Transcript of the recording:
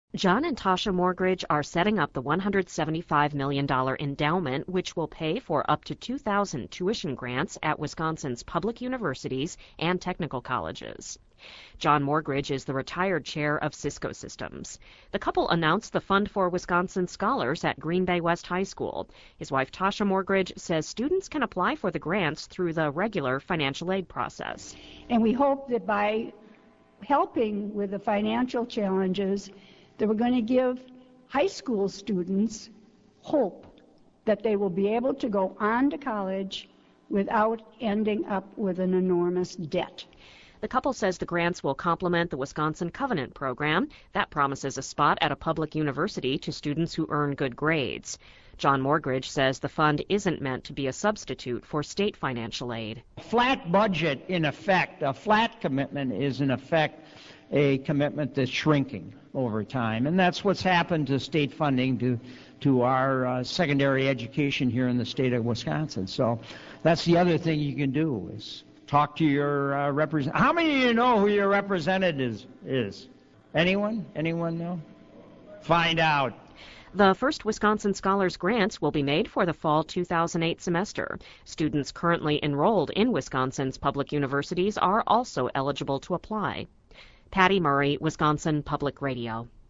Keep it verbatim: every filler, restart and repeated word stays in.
John and Tasha Morgridge are setting up the one hundred seventy-five million dollars endowment, which will pay for up to two thousand tuition grants at Wisconsin's public universities and technical colleges. John Morgridge is the retired chair of Cisco Systems. The couple announced the Fund for Wisconsin Scholars at Green Bay West High School. His wife Tasha Morgridge says students can apply for the grants through the regular financial aid process. And we hope that by helping with the financial challenges, that we're going to give high school students hope that they will be able to go on to college without ending up with an enormous debt. The couple says the grants will complement the Wisconsin Covenant program that promises a spot at a public university to students who earn good grades. John Morgridge says the fund isn't meant to be a substitute for state financial aid. A flat budget, in effect, a flat commitment is in effect a commitment that's shrinking over time, and that's what's happened to state funding to to our uh, secondary education here in the state of Wisconsin. So that's the other thing you can do is talk to your uh, representative. How many of you know who your representative is? is? Anyone? Anyone know? Find out. The first Wisconsin Scholars grants will be made for the fall two thousand eight semester. Students currently enrolled in Wisconsin's public universities are also eligible to apply. Patty Murray, Wisconsin Public Radio.